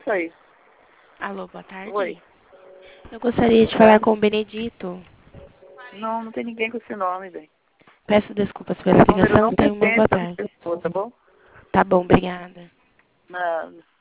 isso aí. Alô, boa Oi. tarde. Eu gostaria de Boa falar tarde. com o Benedito. Não, não tem ninguém com esse nome, velho. Peço desculpas pela Esse número ligação. não Tenha uma boa pertence a essa tarde. pessoa, tá bom? Tá bom, obrigada. Nada.